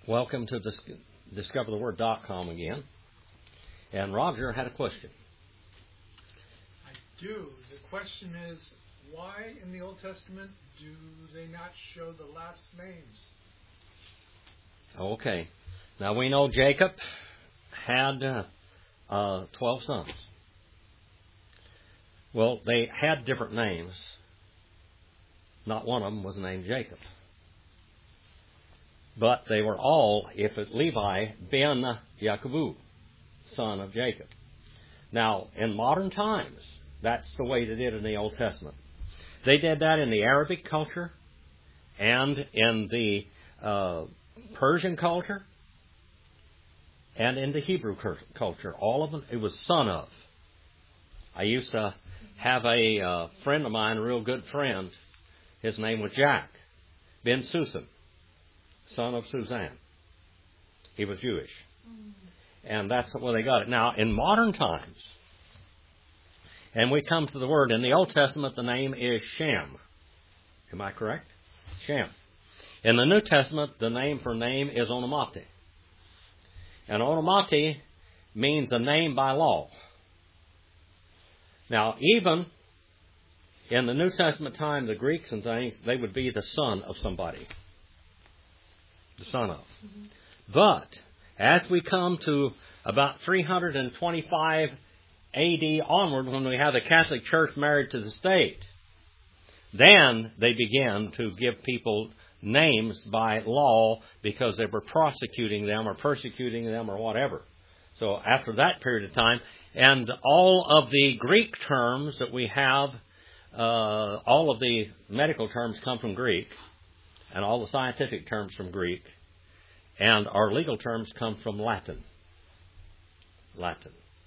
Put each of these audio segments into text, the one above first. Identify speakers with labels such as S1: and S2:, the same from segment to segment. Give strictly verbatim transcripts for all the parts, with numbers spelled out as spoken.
S1: Welcome to dis- discover the word dot com again. And Roger had a question.
S2: I do. The question is, why in the Old Testament do they not show the last names?
S1: Okay. Now we know Jacob had uh, uh, twelve sons. Well, they had different names. Not one of them was named Jacob. But they were all, if it Levi, ben Yaakov, son of Jacob. Now, in modern times, that's the way they did in the Old Testament. They did that in the Arabic culture and in the uh, Persian culture and in the Hebrew culture. All of them, it was son of. I used to have a uh, friend of mine, a real good friend. His name was Jack ben Susan, son of Suzanne. He was Jewish. And that's where they got it. Now, in modern times, and we come to the word, in the Old Testament, the name is Shem. Am I correct? Shem. In the New Testament, the name for name is Onomati. And Onomati means a name by law. Now, even in the New Testament time, the Greeks and things, they would be the son of somebody. The son of. Mm-hmm. But as we come to about three twenty-five A D onward, when we have the Catholic Church married to the state, then they began to give people names by law because they were prosecuting them or persecuting them or whatever. So after that period of time, and all of the Greek terms that we have, uh, all of the medical terms come from Greek, and all the scientific terms from Greek, and our legal terms come from Latin. Latin.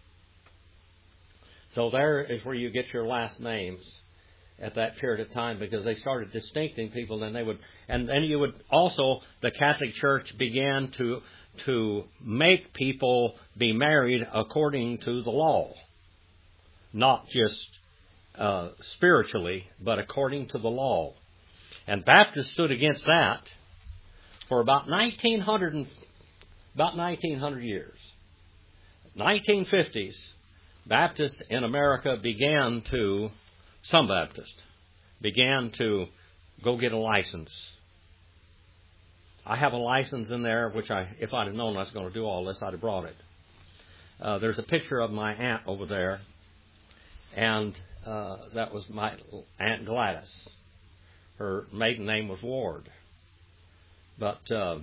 S1: So there is where you get your last names at that period of time, because they started distincting people. Then they would, and then you would also, the Catholic Church began to to make people be married according to the law, not just uh, spiritually, but according to the law. And Baptists stood against that for about nineteen hundred, about nineteen hundred years. nineteen fifties, Baptists in America began to, some Baptists, began to go get a license. I have a license in there, which I, if I'd have known I was going to do all this, I'd have brought it. Uh, there's a picture of my aunt over there, and uh, that was my Aunt Gladys. Her maiden name was Ward. But uh,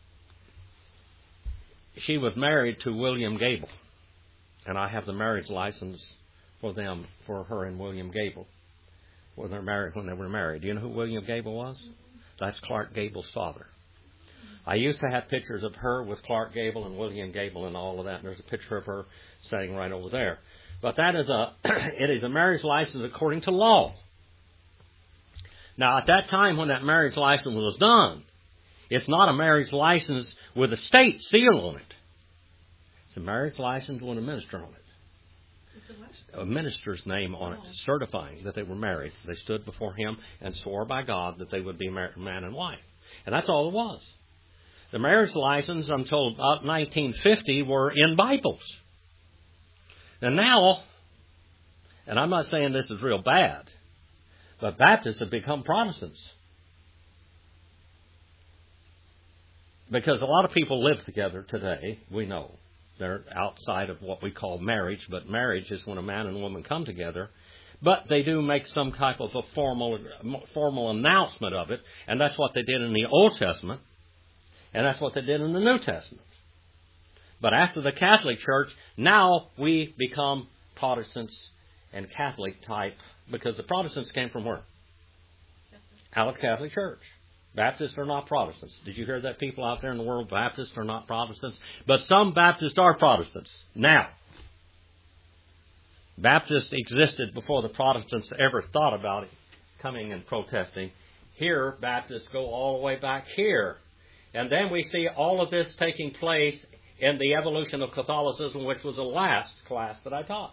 S1: she was married to William Gable. And I have the marriage license for them, for her and William Gable, when they married. When they were married. Do you know who William Gable was? That's Clark Gable's father. I used to have pictures of her with Clark Gable and William Gable and all of that. And there's a picture of her sitting right over there. But that is a it is a marriage license according to law. Now, at that time when that marriage license was done, it's not a marriage license with a state seal on it. It's a marriage license with a minister on it. A minister's name on it, certifying that they were married. They stood before him and swore by God that they would be married, man and wife. And that's all it was. The marriage license until about nineteen fifty were in Bibles. And now, and I'm not saying this is real bad, but Baptists have become Protestants. Because a lot of people live together today, we know. They're outside of what we call marriage, but marriage is when a man and a woman come together. But they do make some type of a formal formal announcement of it, and that's what they did in the Old Testament, and that's what they did in the New Testament. But after the Catholic Church, now we become Protestants and Catholic type, because the Protestants came from where? Out of the Catholic Church. Baptists are not Protestants. Did you hear that, people out there in the world? Baptists are not Protestants. But some Baptists are Protestants. Now, Baptists existed before the Protestants ever thought about it, coming and protesting. Here, Baptists go all the way back here. And then we see all of this taking place in the evolution of Catholicism, which was the last class that I taught.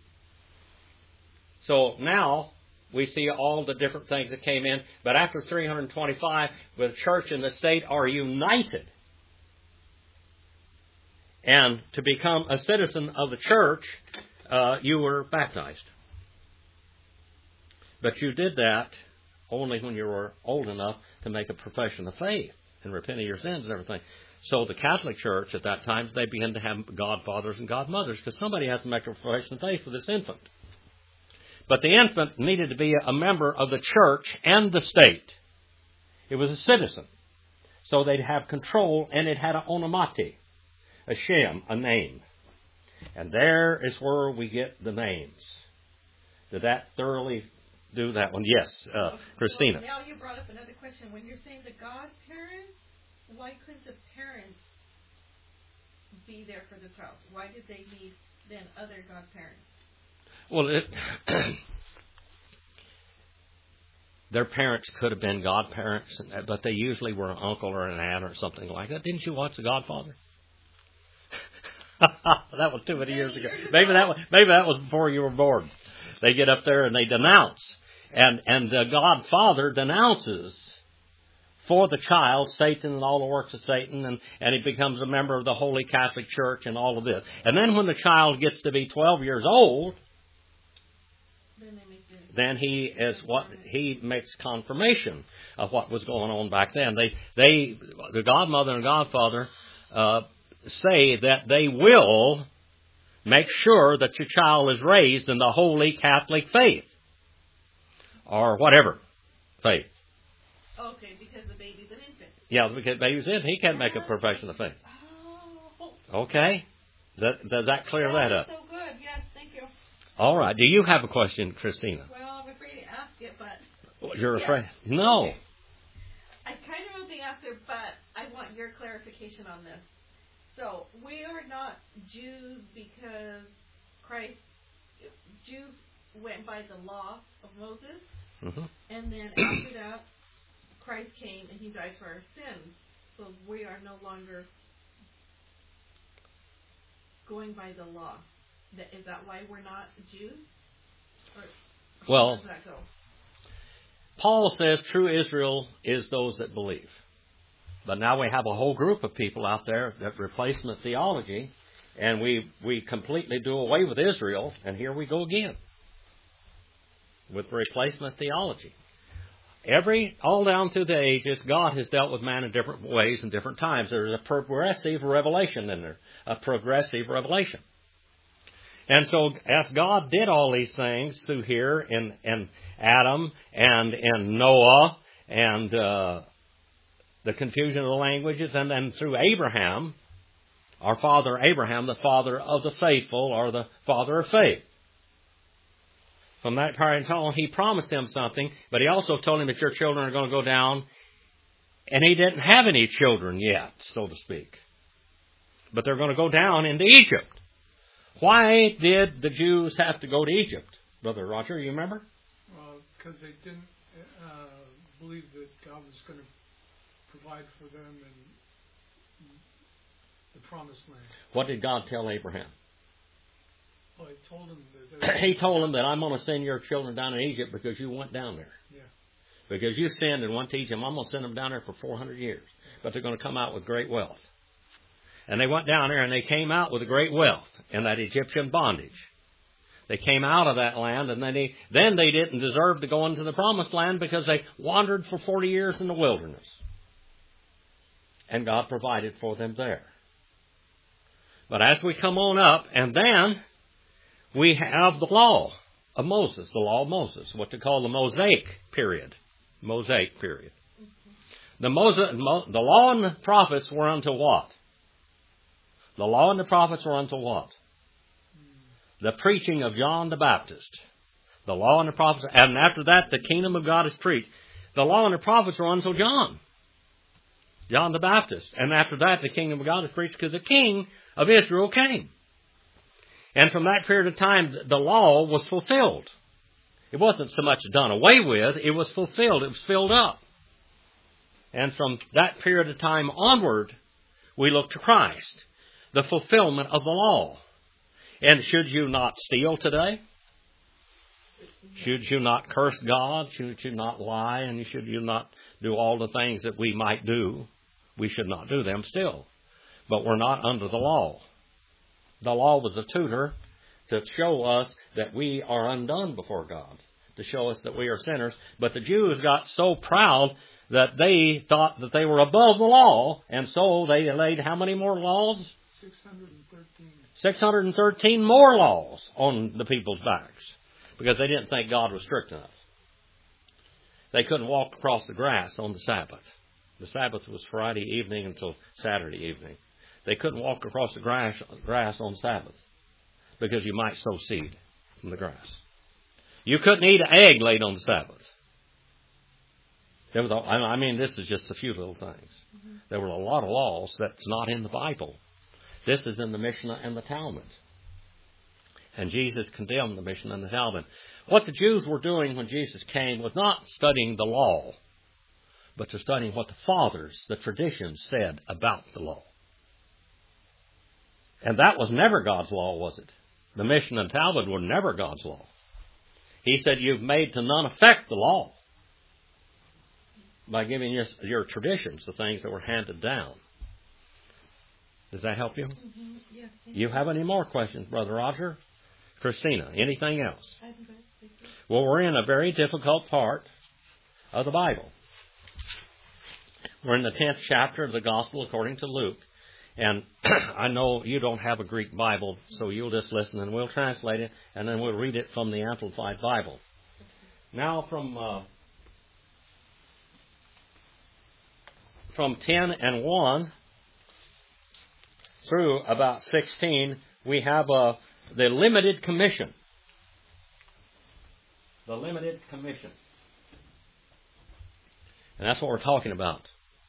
S1: So now we see all the different things that came in. But after three twenty-five, the church and the state are united. And to become a citizen of the church, uh, you were baptized. But you did that only when you were old enough to make a profession of faith and repent of your sins and everything. So the Catholic Church at that time, they began to have godfathers and godmothers because somebody has to make a profession of faith for this infant. But the infant needed to be a member of the church and the state. It was a citizen. So they'd have control, and it had an onomati, a shem, a name. And there is where we get the names. Did that thoroughly do that one? Yes, uh, Christina.
S3: Well, now you brought up another question. When you're saying the godparents, why couldn't the parents be there for the child? Why did they need then other godparents?
S1: Well, it, their parents could have been godparents, but they usually were an uncle or an aunt or something like that. Didn't you watch The Godfather? That was too many years ago. Maybe that was, maybe that was before you were born. They get up there and they denounce. And, and the Godfather denounces for the child Satan and all the works of Satan, and, and he becomes a member of the Holy Catholic Church and all of this. And then when the child gets to be twelve years old,
S3: then, they make
S1: then he is what he makes confirmation of what was going on back then. They, they, the godmother and godfather uh, say that they will make sure that your child is raised in the Holy Catholic faith, or whatever faith.
S3: Okay, because the baby's an infant.
S1: Yeah, because the baby's in, he can't make a profession of faith. Okay, that, does that clear that up?
S3: So good, yes, thank you.
S1: All right. Do you have a question, Christina?
S3: Well, I'm afraid to ask it, but...
S1: You're
S3: yes.
S1: afraid? No.
S3: Okay. I kind of know the answer, but I want your clarification on this. So, we are not Jews because Christ... Jews went by the law of Moses,
S1: mm-hmm.
S3: and then after that, Christ came and He died for our sins. So, we are no longer going by the law. Is that why we're not Jews? Or
S1: well,
S3: how does that go?
S1: Paul says true Israel is those that believe. But now we have a whole group of people out there that replacement theology, and we, we completely do away with Israel, and here we go again with replacement theology. Every, all down through the ages, God has dealt with man in different ways and different times. There's a progressive revelation in there, a progressive revelation. And so, as God did all these things through here in, in Adam and in Noah and uh, the confusion of the languages, and then through Abraham, our father Abraham, the father of the faithful, or the father of faith. From that point on, He promised him something, but He also told him that your children are going to go down, and he didn't have any children yet, so to speak. But they're going to go down into Egypt. Why did the Jews have to go to Egypt? Brother Roger, you remember?
S2: Well, because they didn't uh, believe that God was going to provide for them in the promised land.
S1: What did God tell Abraham?
S2: Well, He told him that...
S1: He told him that I'm going to send your children down to Egypt because you went down there.
S2: Yeah.
S1: Because you sinned and went to Egypt. I'm going to send them down there for four hundred years. But they're going to come out with great wealth. And they went down there and they came out with great wealth in that Egyptian bondage. They came out of that land, and then they, then they didn't deserve to go into the promised land because they wandered for forty years in the wilderness. And God provided for them there. But as we come on up, and then we have the law of Moses, the law of Moses, what they call the Mosaic period. Mosaic period. The, Moses, the law and the prophets were unto what? The law and the prophets were unto what? The preaching of John the Baptist. The law and the prophets, and after that the kingdom of God is preached. The law and the prophets were unto John. John the Baptist. And after that the kingdom of God is preached because the king of Israel came. And from that period of time the law was fulfilled. It wasn't so much done away with, it was fulfilled, it was filled up. And from that period of time onward, we look to Christ, the fulfillment of the law. And should you not steal today? Should you not curse God? Should you not lie? And should you not do all the things that we might do? We should not do them still. But we're not under the law. The law was a tutor to show us that we are undone before God, to show us that we are sinners. But the Jews got so proud that they thought that they were above the law, and so they laid how many more laws?
S2: six hundred thirteen.
S1: six hundred thirteen more laws on the people's backs, because they didn't think God was strict enough. They couldn't walk across the grass on the Sabbath. The Sabbath was Friday evening until Saturday evening. They couldn't walk across the grass, grass on Sabbath, because you might sow seed from the grass. You couldn't eat an egg laid on the Sabbath. There was, a, I mean, this is just a few little things. Mm-hmm. There were a lot of laws that's not in the Bible. This is in the Mishnah and the Talmud. And Jesus condemned the Mishnah and the Talmud. What the Jews were doing when Jesus came was not studying the law, but to studying what the fathers, the traditions, said about the law. And that was never God's law, was it? The Mishnah and Talmud were never God's law. He said, you've made to none effect the law by giving your, your traditions, the things that were handed down. Does that help you?
S3: Mm-hmm. Yes.
S1: You have any more questions, Brother Roger? Christina, anything else?
S3: I'm good. Thank you.
S1: Well, we're in a very difficult part of the Bible. We're in the tenth chapter of the Gospel according to Luke. And I know you don't have a Greek Bible, so you'll just listen and we'll translate it, and then we'll read it from the Amplified Bible. Now from uh, from ten and one through about sixteen, we have uh, the limited commission. The limited commission. And that's what we're talking about.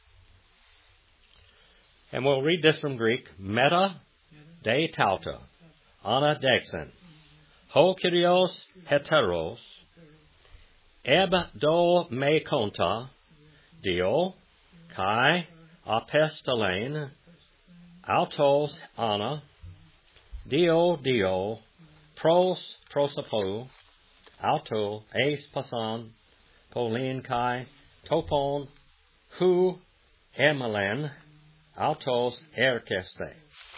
S1: And we'll read this from Greek. Meta de tauta, ana dexen, ho kyrios heteros, eb do me conta, dio, kai apestelein, autos ana, dio dio, pros prosopo, auto eis pasan, polin kai, topon, hu emelen, autos erkeste.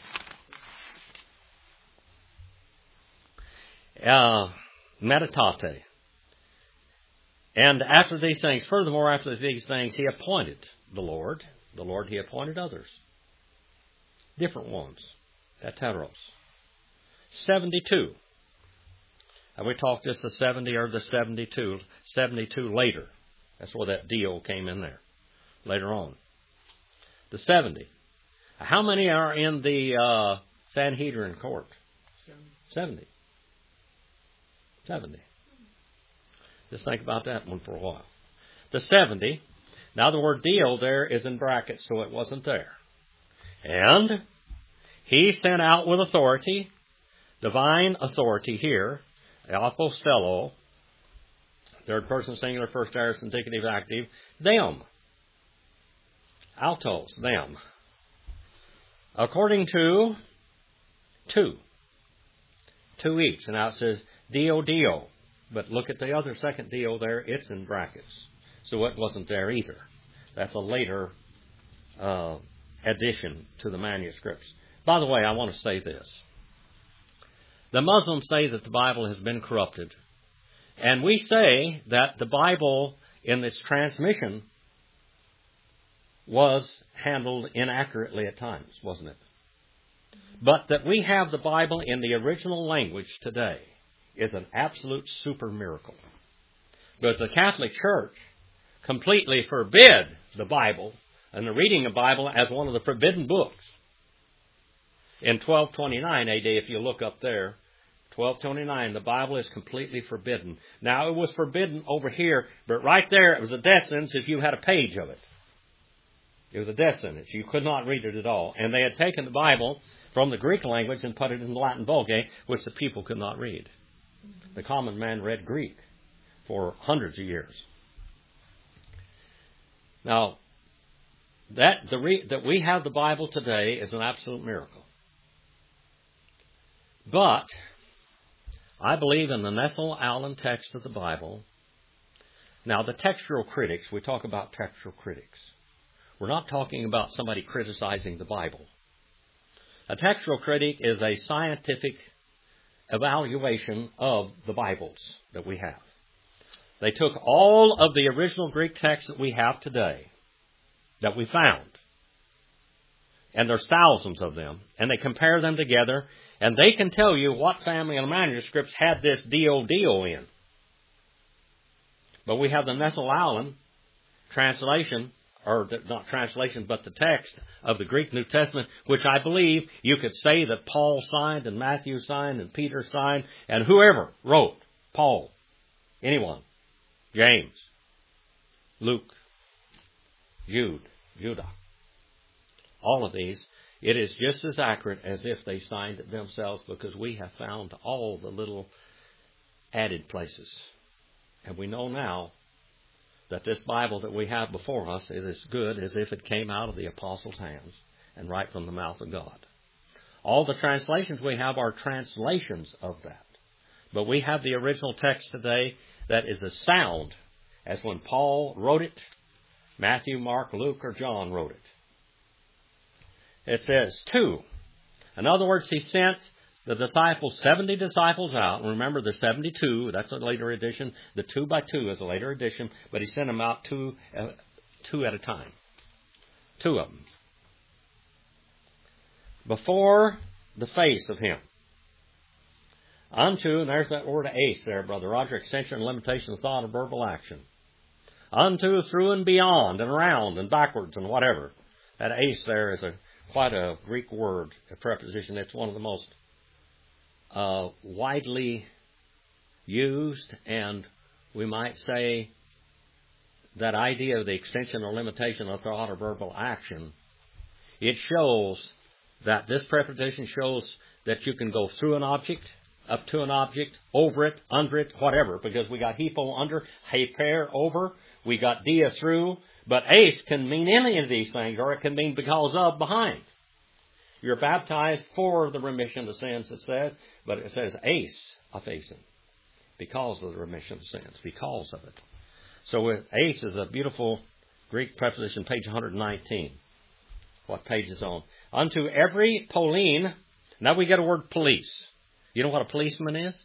S1: Uh, meditate. And after these things, furthermore, after these things, he appointed the Lord. The Lord, he appointed others. Different ones. Heteros. seventy-two. And we talked just the seventy or the seventy-two. seventy-two later. That's where that deal came in there. Later on. The seventy. How many are in the uh, Sanhedrin court? Seventy. Seventy. Just think about that one for a while. The seventy. Now the word deal there is in brackets, so it wasn't there. And he sent out with authority, divine authority here, apostello, third person singular, first aorist indicative active, them. Autos, them. According to two. Two each. And now it says dio dio. But look at the other second dio there. It's in brackets. So it wasn't there either. That's a later uh, addition to the manuscripts. By the way, I want to say this. The Muslims say that the Bible has been corrupted. And we say that the Bible in its transmission was handled inaccurately at times, wasn't it? But that we have the Bible in the original language today is an absolute super miracle. Because the Catholic Church completely forbid the Bible and the reading of the Bible as one of the forbidden books. In twelve twenty-nine A D, if you look up there, twelve twenty-nine, the Bible is completely forbidden. Now, it was forbidden over here, but right there it was a death sentence if you had a page of it. It was a death sentence. You could not read it at all. And they had taken the Bible from the Greek language and put it in the Latin Vulgate, which the people could not read. The common man read Greek for hundreds of years. Now, that, the re, that we have the Bible today is an absolute miracle. But I believe in the Nestle Allen text of the Bible. Now, the textual critics, we talk about textual critics. We're not talking about somebody criticizing the Bible. A textual critique is a scientific evaluation of the Bibles that we have. They took all of the original Greek texts that we have today, that we found, and there's thousands of them, and they compare them together, and they can tell you what family of manuscripts had this D O D O in. But we have the Nestle-Aland translation, or the, not translation, but the text of the Greek New Testament, which I believe you could say that Paul signed, and Matthew signed, and Peter signed, and whoever wrote, Paul, anyone, James, Luke, Jude, Judah. All of these, it is just as accurate as if they signed it themselves, because we have found all the little added places. And we know now that this Bible that we have before us is as good as if it came out of the apostles' hands and right from the mouth of God. All the translations we have are translations of that. But we have the original text today that is as sound as when Paul wrote it, Matthew, Mark, Luke, or John wrote it. It says two. In other words, he sent the disciples, seventy disciples out. Remember, there's seventy-two. That's a later edition. The two by two is a later edition. But he sent them out two, uh, two at a time. Two of them. Before the face of him. Unto, and there's that word ace there, Brother Roger, extension, limitation of thought, or verbal action. Unto, through and beyond, and around, and backwards, and whatever. That ace there is a quite a Greek word, a preposition. It's one of the most uh, widely used, and we might say that idea of the extension or limitation of thought or verbal action, it shows that this preposition shows that you can go through an object, up to an object, over it, under it, whatever, because we got hypo, under, hyper, over, we got dia, through, but ace can mean any of these things, or it can mean because of, behind. You're baptized for the remission of sins, it says, but it says ace, aphasin, because of the remission of sins, because of it. So ace is a beautiful Greek preposition, page one nineteen. What page is on? Unto every Pauline, now we get a word police. You know what a policeman is?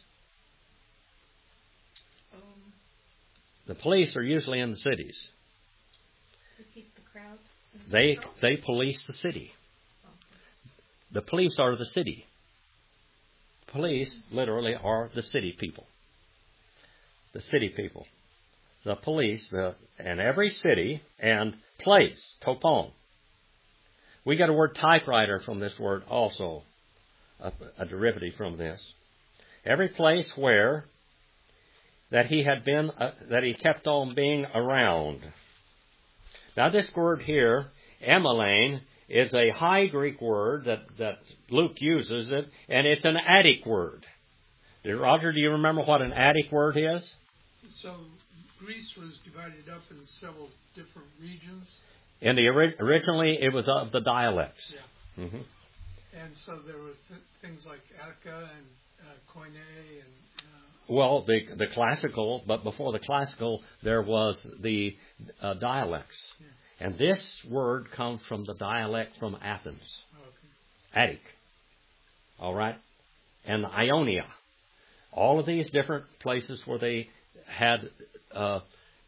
S3: Um,
S1: the police are usually in the cities.
S3: To keep the crowd.
S1: They they police the city. The police are the city. Police literally are the city people. The city people. The police, the, and every city and place, topon. We get a word typewriter from this word also, a, a derivative from this. Every place where that he had been, uh, that he kept on being around. Now this word here, emelane, is a high Greek word that, that Luke uses it, and it's an Attic word. Roger, do you remember what an Attic word is?
S2: So Greece was divided up in several different regions.
S1: In the originally, it was of the dialects.
S2: Yeah.
S1: Mm-hmm.
S2: And so there were th- things like Attica and uh, Koine and. Uh,
S1: well, the the classical, but before the classical, there was the uh, dialects, yeah. And this word comes from the dialect from Athens,
S2: okay.
S1: Attic. All right, and Ionia, all of these different places where they had uh,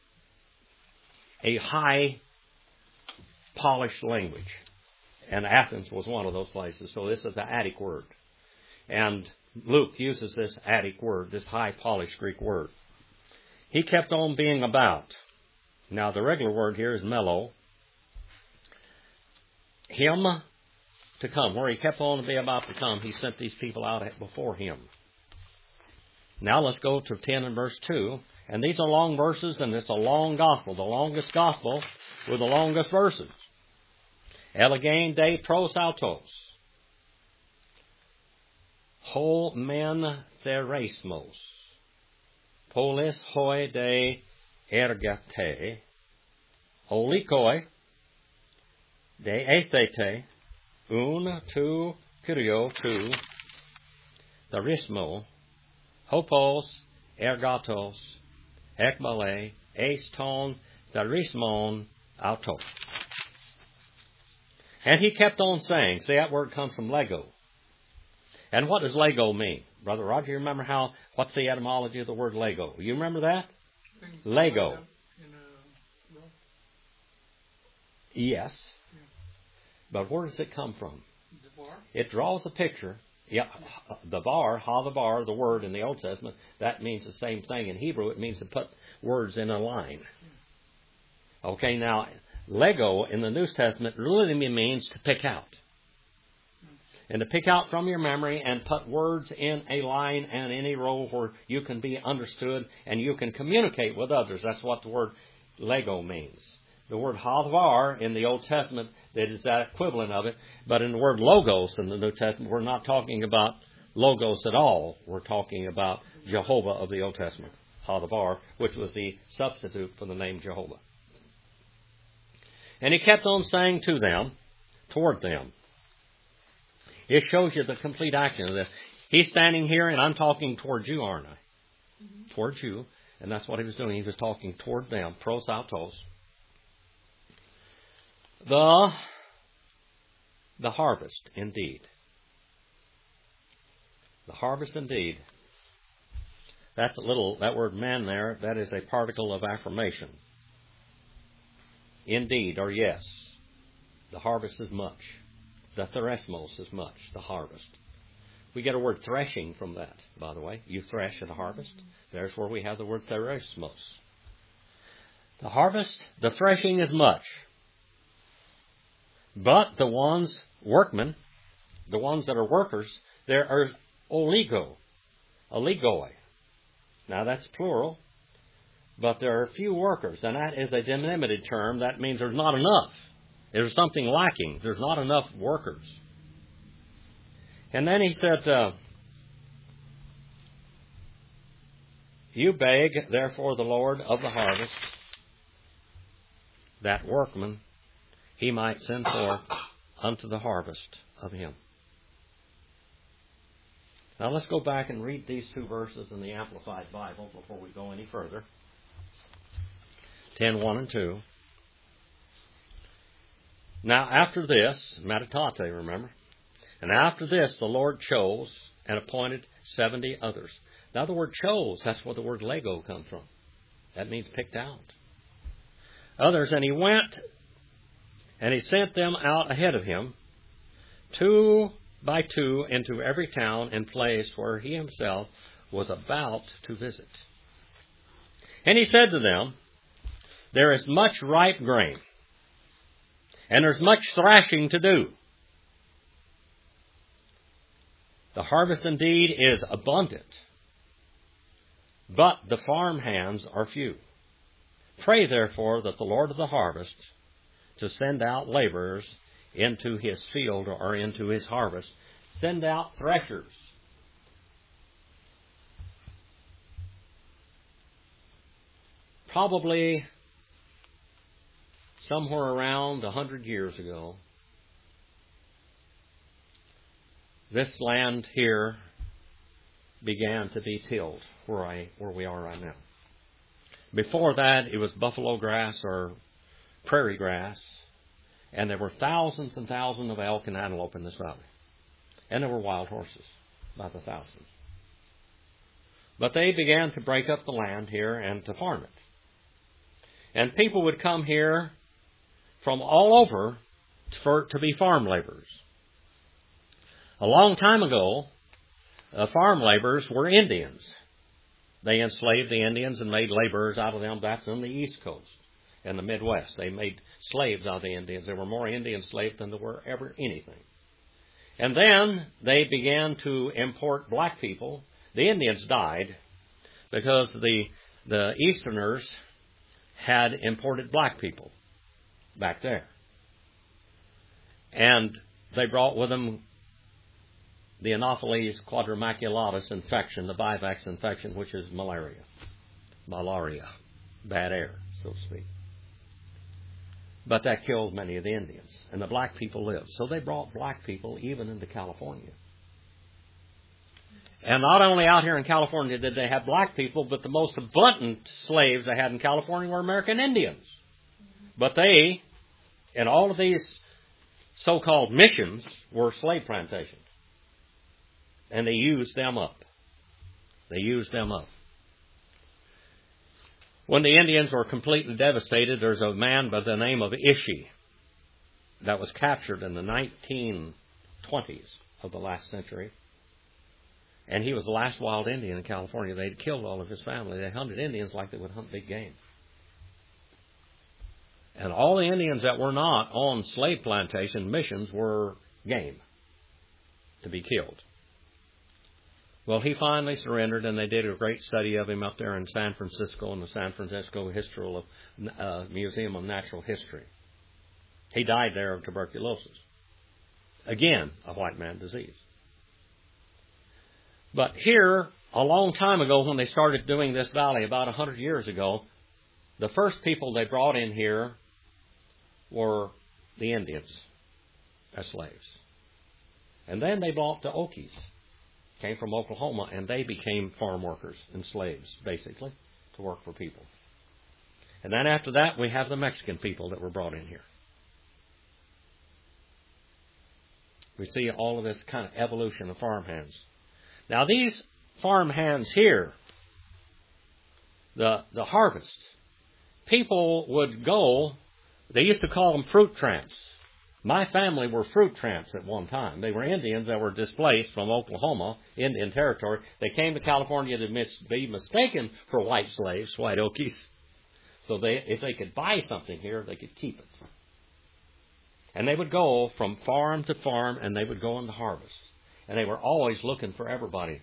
S1: a high polished language. And Athens was one of those places. So this is the Attic word. And Luke uses this Attic word, this high polished Greek word. He kept on being about. Now the regular word here is mello. Him to come. Where he kept on to be about to come, he sent these people out before him. Now let's go to ten and verse two. And these are long verses, and it's a long gospel. The longest gospel with the longest verses. Elegain de pros autos. Ho men theresmos. Polis hoi de ergate. Olikoi de ethete. Un tu kyrio tu. Therismo. Hopos ergatos. Ekbale. Eston therismon autos. And he kept on saying, see, that word comes from Lego. And what does Lego mean? Brother Roger, you remember how, what's the etymology of the word Lego? You remember that?
S2: Things
S1: Lego.
S2: lined up in a row.
S1: Yes.
S2: Yeah.
S1: But where does it come from?
S2: The bar?
S1: It draws a picture. Yeah, the bar, ha the bar, the word in the Old Testament, that means the same thing. In Hebrew, it means to put words in a line. Okay, now, Lego in the New Testament really means to pick out. And to pick out from your memory and put words in a line and in a row where you can be understood and you can communicate with others. That's what the word Lego means. The word hadavar in the Old Testament, that is that equivalent of it. But in the word logos in the New Testament, we're not talking about logos at all. We're talking about Jehovah of the Old Testament, hadavar, which was the substitute for the name Jehovah. And he kept on saying to them, toward them. It shows you the complete action of this. He's standing here, and I'm talking towards you, aren't I? Mm-hmm. Towards you. And that's what he was doing. He was talking toward them, pros autos. The, the harvest, indeed. The harvest, indeed. That's a little, that word man there, that is a particle of affirmation. Indeed, or yes. The harvest is much. The theresmos is much, the harvest. We get a word threshing from that, by the way. You thresh at a harvest. There's where we have the word theresmos. The harvest, the threshing is much. But the ones, workmen, the ones that are workers, there are oligo, oligoi. Now that's plural, but there are few workers, and that is a delimited term. That means there's not enough. There's something lacking. There's not enough workers. And then he said, uh, you beg, therefore, the Lord of the harvest, that workman, he might send forth unto the harvest of him. Now let's go back and read these two verses in the Amplified Bible before we go any further. ten, one and two. Now after this, meditate, remember? And after this the Lord chose and appointed seventy others. Now the word chose, that's where the word Lego comes from. That means picked out. Others, and he went and he sent them out ahead of him, two by two, into every town and place where he himself was about to visit. And he said to them, there is much ripe grain, and there's much thrashing to do. The harvest indeed is abundant, but the farm hands are few. Pray therefore that the Lord of the harvest to send out laborers into his field or into his harvest. Send out threshers. Probably somewhere around a hundred years ago, this land here began to be tilled where I where we are right now. Before that, it was buffalo grass or prairie grass, and there were thousands and thousands of elk and antelope in this valley. And there were wild horses, by the thousands. But they began to break up the land here and to farm it. And people would come here from all over for, to be farm laborers. A long time ago, uh, farm laborers were Indians. They enslaved the Indians and made laborers out of them. That's on the East Coast and the Midwest. They made slaves out of the Indians. There were more Indian slaves than there were ever anything. And then they began to import black people. The Indians died because the the Easterners had imported black people back there. And they brought with them the Anopheles quadrimaculatus infection, the Vivax infection, which is malaria. Malaria. Bad air, so to speak. But that killed many of the Indians. And the black people lived. So they brought black people even into California. And not only out here in California did they have black people, but the most abundant slaves they had in California were American Indians. But they, in all of these so-called missions were slave plantations. And they used them up. They used them up. When the Indians were completely devastated, there's a man by the name of Ishi that was captured in the nineteen twenties of the last century. And he was the last wild Indian in California. They'd killed all of his family. They hunted Indians like they would hunt big game. And all the Indians that were not on slave plantation missions were game to be killed. Well, he finally surrendered, and they did a great study of him up there in San Francisco in the San Francisco Historical uh, Museum of Natural History. He died there of tuberculosis. Again, a white man disease. But here, a long time ago, when they started doing this valley, about a hundred years ago, the first people they brought in here were the Indians as slaves. And then they brought the Okies, came from Oklahoma, and they became farm workers and slaves, basically, to work for people. And then after that, we have the Mexican people that were brought in here. We see all of this kind of evolution of farmhands. Now, these farmhands here, the the harvest, people would go, they used to call them fruit tramps. My family were fruit tramps at one time. They were Indians that were displaced from Oklahoma, Indian territory. They came to California to mis- be mistaken for white slaves, white Okies. So they, if they could buy something here, they could keep it. And they would go from farm to farm, and they would go into harvest. And they were always looking for everybody.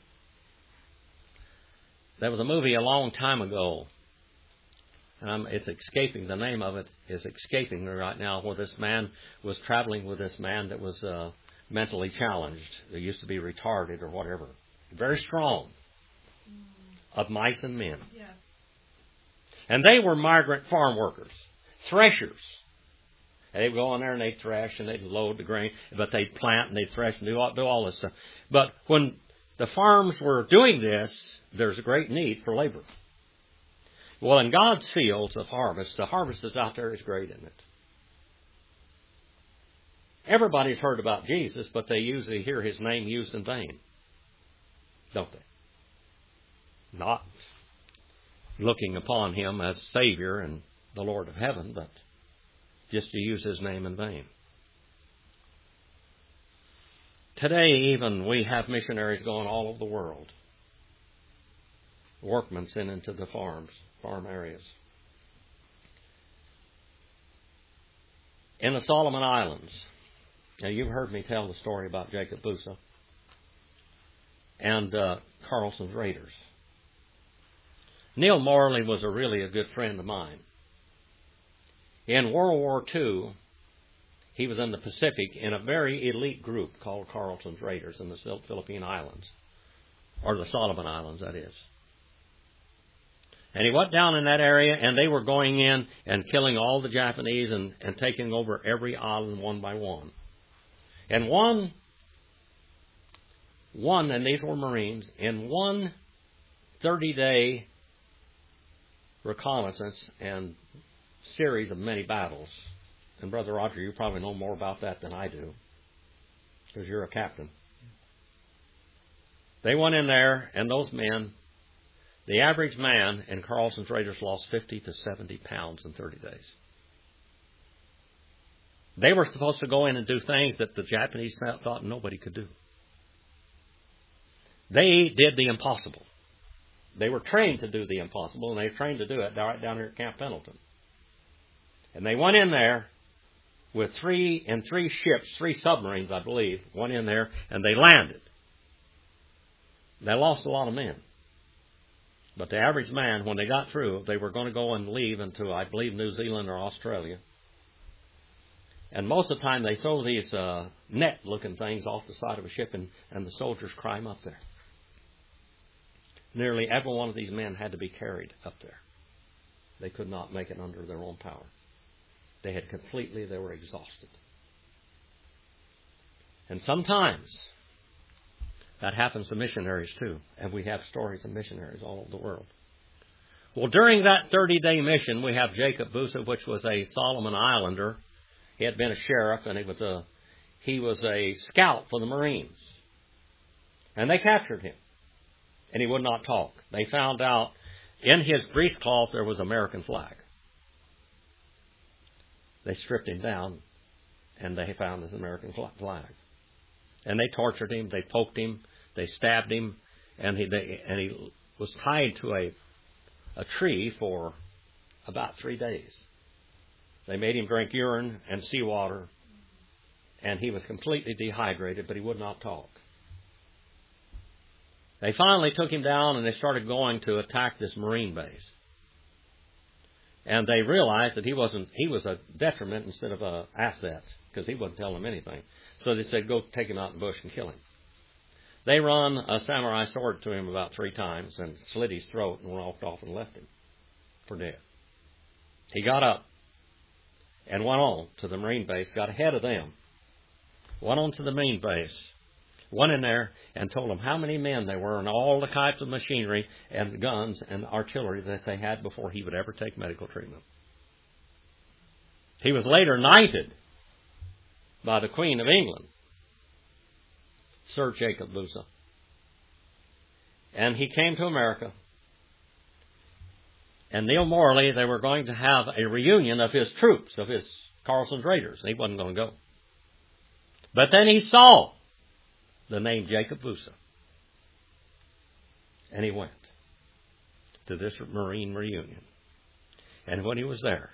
S1: There was a movie a long time ago, and I'm, it's escaping, the name of it is escaping me right now, where this man was traveling with this man that was uh, mentally challenged. They used to be retarded or whatever. Very strong, of mice and men.
S3: Yeah.
S1: And they were migrant farm workers, threshers. And they'd go in there and they'd thresh and they'd load the grain, but they'd plant and they'd thresh and do all, do all this stuff. But when the farms were doing this, there's a great need for labor. Well, in God's fields of harvest, the harvest is out there is great, isn't it? Everybody's heard about Jesus, but they usually hear His name used in vain, don't they? Not looking upon Him as Savior and the Lord of heaven, but just to use His name in vain. Today, even, we have missionaries going all over the world. Workmen sent into the farms, farm areas. In the Solomon Islands, now you've heard me tell the story about Jacob Busa and uh, Carlson's Raiders. Neil Morley was a really a good friend of mine. In World War Two, he was in the Pacific in a very elite group called Carlson's Raiders in the Philippine Islands, or the Solomon Islands, that is. And he went down in that area, and they were going in and killing all the Japanese and, and taking over every island one by one. And one, one, and these were Marines, in one thirty-day reconnaissance and series of many battles. And Brother Roger, you probably know more about that than I do, because you're a captain. They went in there, and those men, the average man in Carlson's Raiders lost fifty to seventy pounds in thirty days. They were supposed to go in and do things that the Japanese thought nobody could do. They did the impossible. They were trained to do the impossible, and they were trained to do it right down here at Camp Pendleton. And they went in there with three, in three ships, three submarines, I believe, went in there, and they landed. They lost a lot of men. But the average man, when they got through, they were going to go and leave into, I believe, New Zealand or Australia. And most of the time, they throw these uh, net-looking things off the side of a ship, and, and the soldiers climb up there. Nearly every one of these men had to be carried up there. They could not make it under their own power. They had completely, they were exhausted. And sometimes that happens to missionaries too. And we have stories of missionaries all over the world. Well, during that thirty-day mission, we have Jacob Busa, which was a Solomon Islander. He had been a sheriff, and he was a he was a scout for the Marines. And they captured him. And he would not talk. They found out in his breechcloth there was an American flag. They stripped him down, and they found his American flag. And they tortured him, they poked him, they stabbed him, and he they, and he was tied to a a tree for about three days. They made him drink urine and seawater, and he was completely dehydrated, but he would not talk. They finally took him down, and they started going to attack this Marine base. And they realized that he wasn't, he was a detriment instead of an asset, because he wouldn't tell them anything. So they said, go take him out in the bush and kill him. They run a samurai sword to him about three times and slit his throat and walked off and left him for dead. He got up and went on to the Marine base, got ahead of them, went on to the Marine base, went in there and told them how many men there were and all the types of machinery and guns and artillery that they had before he would ever take medical treatment. He was later knighted by the Queen of England, Sir Jacob Busa. And he came to America. And Neil Morley, they were going to have a reunion of his troops, of his Carlson's Raiders. He wasn't going to go. But then he saw the name Jacob Busa. And he went to this Marine reunion. And when he was there,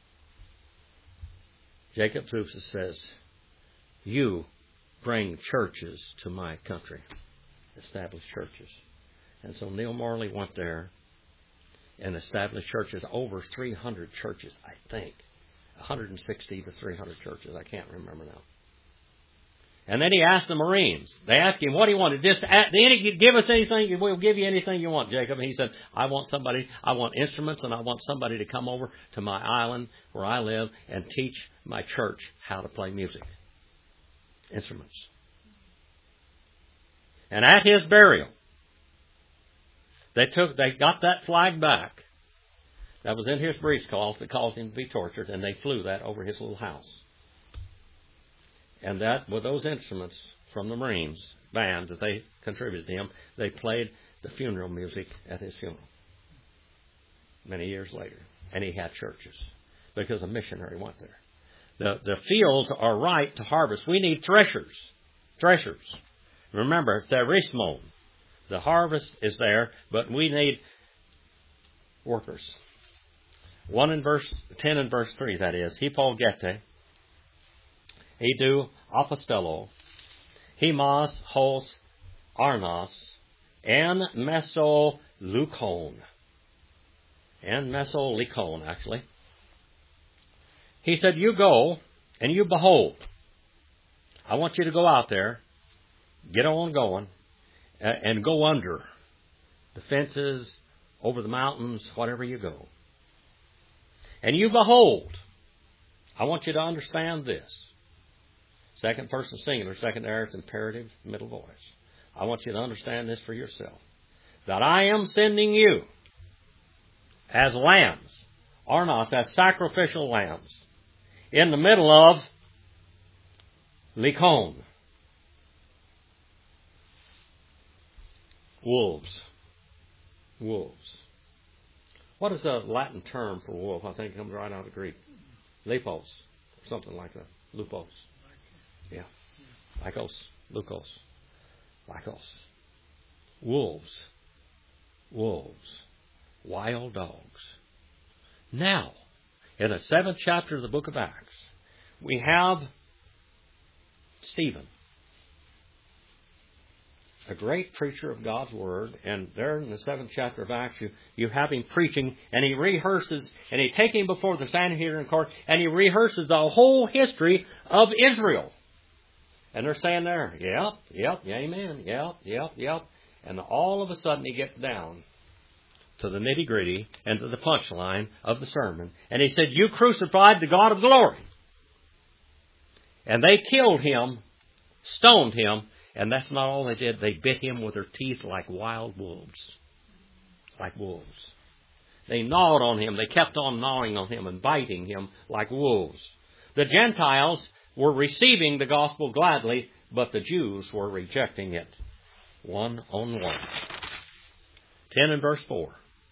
S1: Jacob Busa says, you bring churches to my country. Establish churches. And so Neil Morley went there and established churches, over three hundred churches, I think. one hundred sixty to three hundred churches. I can't remember now. And then he asked the Marines. They asked him what he wanted. Just ask, give us anything. We'll give you anything you want, Jacob. And he said, I want somebody, I want instruments, and I want somebody to come over to my island where I live and teach my church how to play music. Instruments. And at his burial, they took, they got that flag back that was in his breechcloth that caused him to be tortured, and they flew that over his little house. And that, with those instruments from the Marines band that they contributed to him, they played the funeral music at his funeral many years later. And he had churches because a missionary went there. The, the fields are ripe to harvest. We need threshers. Threshers. Remember, therismon. The harvest is there, but we need workers. One in verse ten and verse three, that is. Hypogete. He do apostello, hemos hos arnos, and mesolukon. And mesolikon, actually. He said, you go and you behold. I want you to go out there, get on going, and go under the fences, over the mountains, whatever you go. And you behold. I want you to understand this. Second person singular, second aorist imperative, middle voice. I want you to understand this for yourself. That I am sending you as lambs, arnos, as sacrificial lambs, in the middle of Likon. Wolves. Wolves. What is the Latin term for wolf? I think it comes right out of Greek. Lepos. Something like that. Lupos. Yeah. Lycos. Lukos. Lycos. Wolves. Wolves. Wild dogs. Now, in the seventh chapter of the book of Acts, we have Stephen, a great preacher of God's Word, and there in the seventh chapter of Acts, you, you have him preaching, and he rehearses, and he takes him before the Sanhedrin court, and he rehearses the whole history of Israel. And they're saying there, yep, yep, amen, yep, yep, yep. And all of a sudden he gets down to the nitty-gritty and to the punchline of the sermon. And he said, you crucified the God of glory. And they killed him, stoned him, and that's not all they did. They bit him with their teeth like wild wolves. Like wolves. They gnawed on him. They kept on gnawing on him and biting him like wolves. The Gentiles were receiving the gospel gladly, but the Jews were rejecting it one on one. ten and verse four.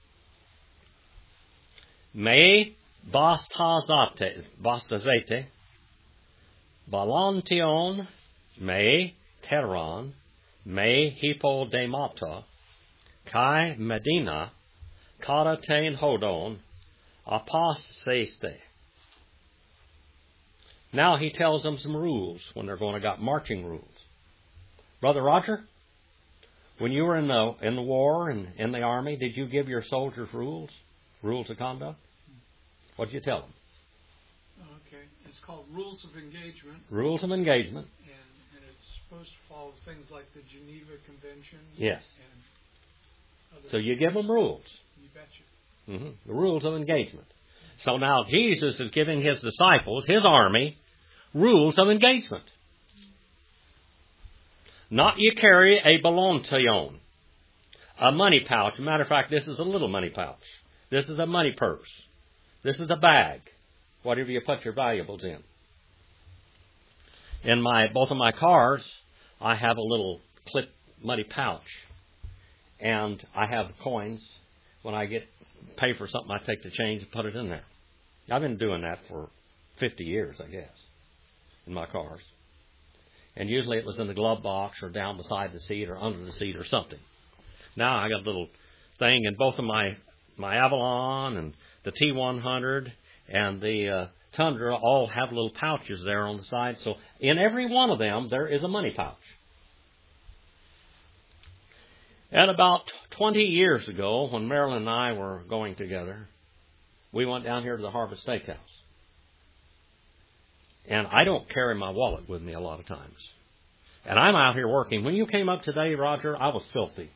S1: Me bastazate, bastazete, balantion, me teron, me hippodemata, kai medina, karatein hodon, apostate. Now he tells them some rules when they're going to got marching rules. Brother Roger, when you were in the in the war and in the army, did you give your soldiers rules, rules of conduct? What did you tell them?
S2: Okay, it's called rules of engagement.
S1: Rules of engagement.
S2: And, and it's supposed to follow things like the Geneva Convention.
S1: Yes.
S2: And other
S1: So you give them rules.
S2: You betcha.
S1: Mm-hmm. The rules of engagement. So now Jesus is giving his disciples, his army, rules of engagement. Not you carry a ballontion, a money pouch. Matter of fact, this is a little money pouch. This is a money purse. This is a bag, whatever you put your valuables in. In my both of my cars, I have a little clip money pouch, and I have coins. When I get pay for something, I take the change and put it in there. I've been doing that for fifty years, I guess, in my cars. And usually it was in the glove box or down beside the seat or under the seat or something. Now I got a little thing in both of my my Avalon and the T one hundred and the uh, Tundra all have little pouches there on the side. So in every one of them, there is a money pouch. And about twenty years ago, when Marilyn and I were going together, we went down here to the Harvest Steakhouse. And I don't carry my wallet with me a lot of times. And I'm out here working. When you came up today, Roger, I was filthy.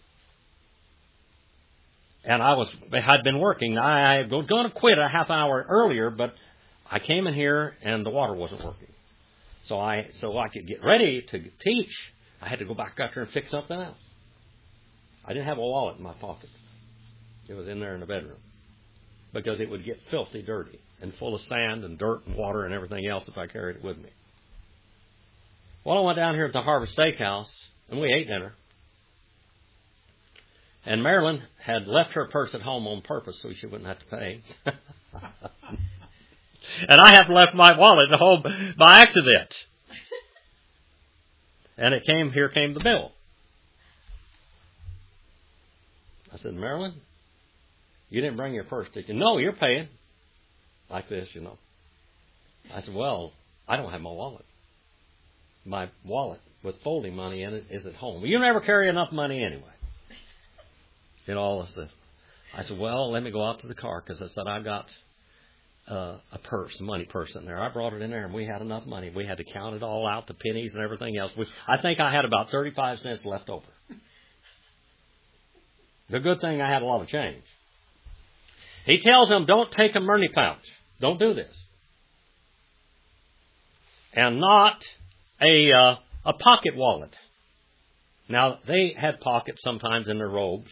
S1: And I was, had been working. I was going to quit a half hour earlier, but I came in here and the water wasn't working. So I, so I could get ready to teach, I had to go back out there and fix something else. I didn't have a wallet in my pocket. It was in there in the bedroom. Because it would get filthy dirty and full of sand and dirt and water and everything else if I carried it with me. Well, I went down here at the Harvest Steakhouse and we ate dinner. And Marilyn had left her purse at home on purpose so she wouldn't have to pay. And I had left my wallet at home by accident. And it came, here came the bill. I said, Marilyn, you didn't bring your purse, did you? No, you're paying. Like this, you know. I said, well, I don't have my wallet. My wallet with folding money in it is at home. You never carry enough money anyway. You know, all this stuff. I said, well, let me go out to the car because I said, I got uh, a purse, a money purse in there. I brought it in there and we had enough money. We had to count it all out, the pennies and everything else. We, I think I had about thirty-five cents left over. The good thing I had a lot of change. He tells them, don't take a money pouch. Don't do this. And not a uh, a pocket wallet. Now, they had pockets sometimes in their robes.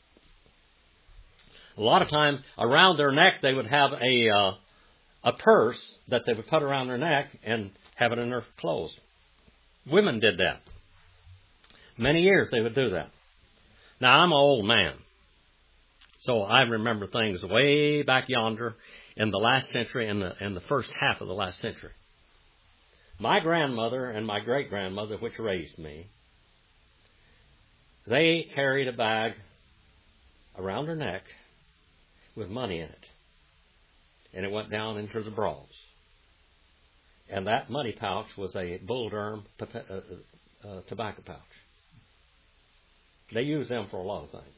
S1: A lot of times, around their neck, they would have a uh, a purse that they would put around their neck and have it in their clothes. Women did that. Many years they would do that. Now, I'm an old man. So I remember things way back yonder in the last century and the, in the first half of the last century. My grandmother and my great-grandmother, which raised me, they carried a bag around her neck with money in it. And it went down into the bras. And that money pouch was a Bull Durham uh, uh, tobacco pouch. They use them for a lot of things.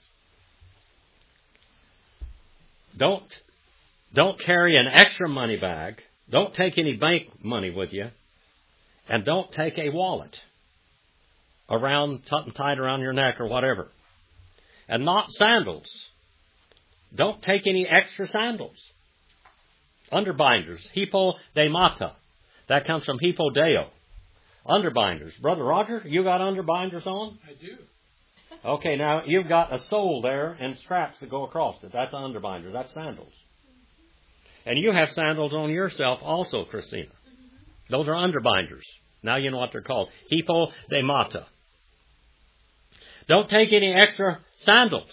S1: Don't, don't carry an extra money bag. Don't take any bank money with you. And don't take a wallet around, something tied around your neck or whatever. And not sandals. Don't take any extra sandals. Underbinders. Hippodemata. That comes from hippodeo. Underbinders. Brother Roger, you got underbinders on?
S2: I do.
S1: Okay, now you've got a sole there and straps that go across it. That's an underbinder. That's sandals. And you have sandals on yourself also, Christina. Those are underbinders. Now you know what they're called. Hypodemata. Don't take any extra sandals.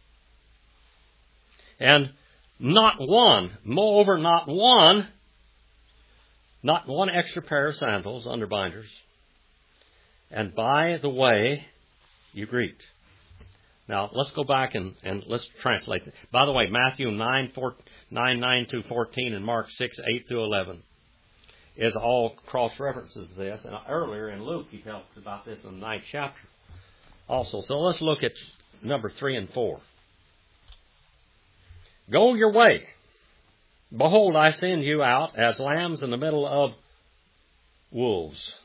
S1: And not one, moreover, not one, not one extra pair of sandals, underbinders. And by the way, you greet. Now, let's go back and, and let's translate it. By the way, Matthew nine, four, nine, nine to fourteen and Mark six, eight through eleven is all cross-references to this. And earlier in Luke, he talked about this in the ninth chapter also. So let's look at number three and four. Go your way. Behold, I send you out as lambs in the middle of wolves.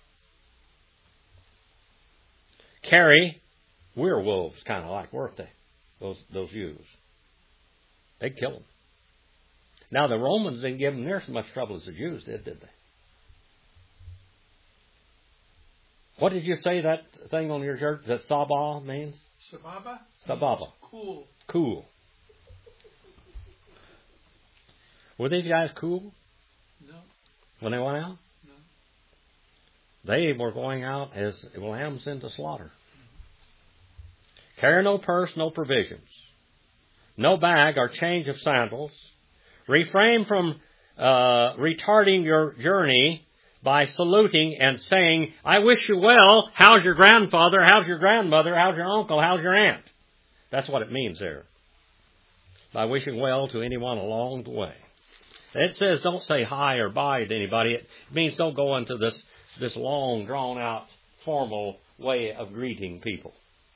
S1: Carry, we're wolves, kind of like, weren't they? Those those ewes. They'd kill them. Now, the Romans didn't give them near so much trouble as the Jews did, did they? What did you say that thing on your shirt that Sabah means?
S2: Sababa?
S1: Sababa.
S2: Cool.
S1: Cool. Were these guys cool?
S2: No.
S1: When they went out?
S2: No.
S1: They were going out as lambs into slaughter. Carry no purse, no provisions, no bag or change of sandals. Refrain from uh, retarding your journey by saluting and saying, I wish you well. How's your grandfather? How's your grandmother? How's your uncle? How's your aunt? That's what it means there. By wishing well to anyone along the way. It says don't say hi or bye to anybody. It means don't go into this, this long, drawn-out, formal way of greeting people.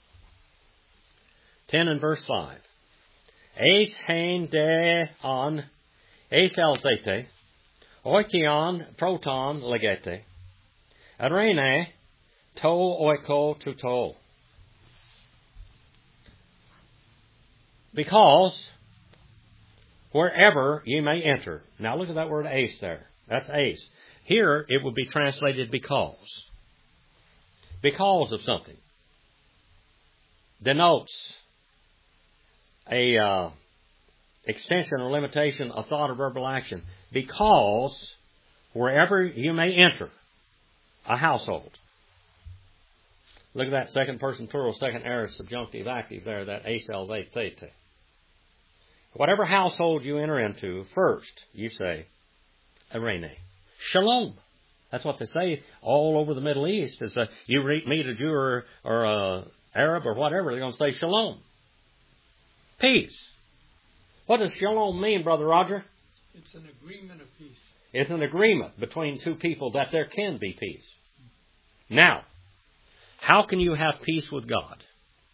S1: ten and verse five. Eis hein de on, eis elzete, oikion proton legete, arene to oiko to to. Because wherever you may enter. Now look at that word ace there. That's ace. Here it would be translated because. Because of something. Denotes a uh, extension or limitation of thought or verbal action. Because wherever you may enter a household. Look at that second person plural, second aorist subjunctive active there, that acel they thete. Whatever household you enter into, first you say, Arene. Shalom. That's what they say all over the Middle East. Is uh, you meet a Jew or, or a Arab or whatever, they're going to say Shalom. Peace. What does Shalom mean, Brother Roger?
S2: It's an agreement of peace.
S1: It's an agreement between two people that there can be peace. Now, how can you have peace with God?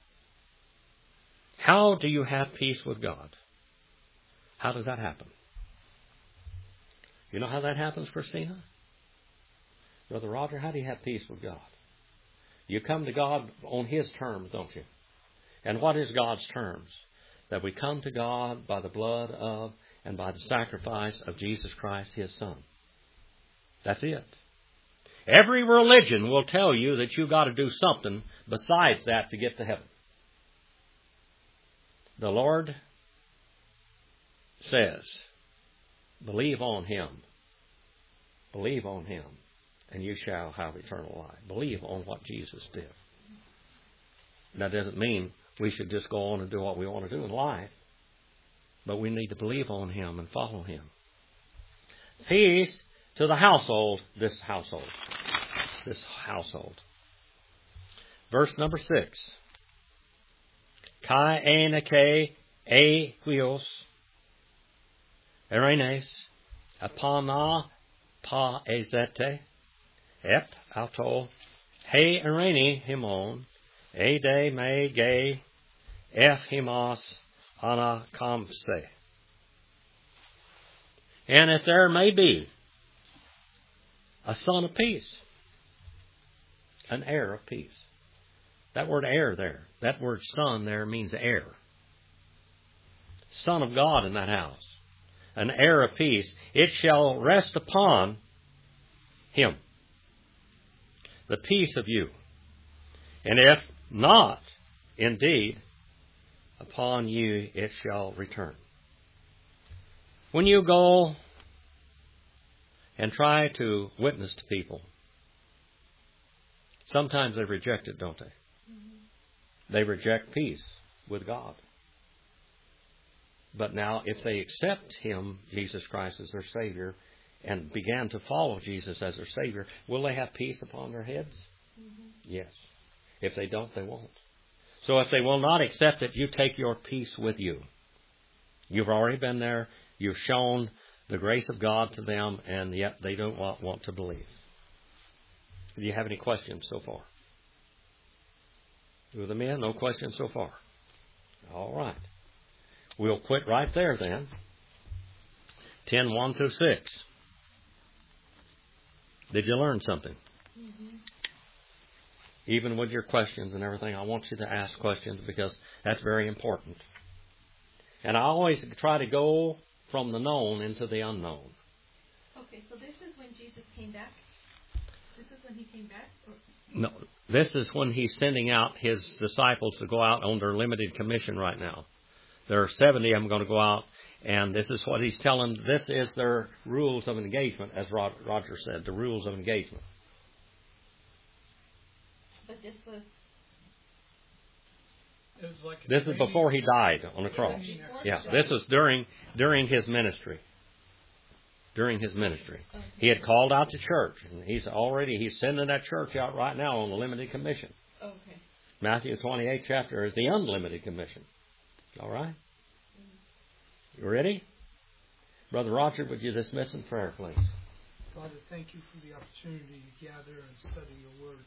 S1: How do you have peace with God? How does that happen? You know how that happens, Christina? Brother Roger, how do you have peace with God? You come to God on His terms, don't you? And what is God's terms? That we come to God by the blood of and by the sacrifice of Jesus Christ, His Son. That's it. Every religion will tell you that you've got to do something besides that to get to heaven. The Lord says, believe on Him. Believe on Him, and you shall have eternal life. Believe on what Jesus did. That doesn't mean we should just go on and do what we want to do in life, but we need to believe on Him and follow Him. Peace to the household, this household. This household. Verse number six. Kai enake e huios erenes apana pa ezete ep auto he ereni himon e de me ge ef himas ana kamse. And if there may be a son of peace, an heir of peace. That word heir there, that word son there means heir. Son of God in that house. An heir of peace. It shall rest upon him. The peace of you. And if not, indeed, upon you it shall return. When you go and try to witness to people, sometimes they reject it, don't they? Mm-hmm. They reject peace with God. But now, if they accept Him, Jesus Christ, as their Savior, and began to follow Jesus as their Savior, will they have peace upon their heads? Mm-hmm. Yes. If they don't, they won't. So if they will not accept it, you take your peace with you. You've already been there. You've shown the grace of God to them, and yet they don't want, want to believe. Do you have any questions so far? With the men, no questions so far. All right. We'll quit right there then. ten, one through six. Did you learn something? Mm-hmm. Even with your questions and everything, I want you to ask questions because that's very important. And I always try to go from the known into the unknown.
S3: Okay, so this is when Jesus came back? This is when He came back? Or?
S1: No, this is when He's sending out His disciples to go out on their limited commission right now. There are seventy of them going to go out, and this is what He's telling them. This is their rules of engagement, as Roger said, the rules of engagement.
S3: But this was...
S2: It was like
S1: this is before He died on the cross. Yeah, this was during during His ministry. During His ministry. Okay. He had called out the church, and He's already, He's sending that church out right now on the limited commission.
S3: Okay.
S1: Matthew twenty-eighth chapter is the unlimited commission. All right? You ready? Brother Roger, would you dismiss in prayer, please?
S2: Father, thank you for the opportunity to gather and study your word.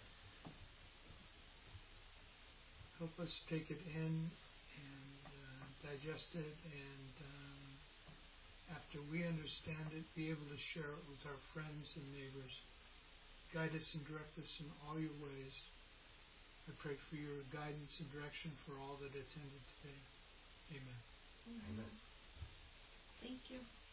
S2: Help us take it in and uh, digest it, and um, after we understand it, be able to share it with our friends and neighbors. Guide us and direct us in all your ways. I pray for your guidance and direction for all that attended today. Amen.
S3: Amen. Thank you.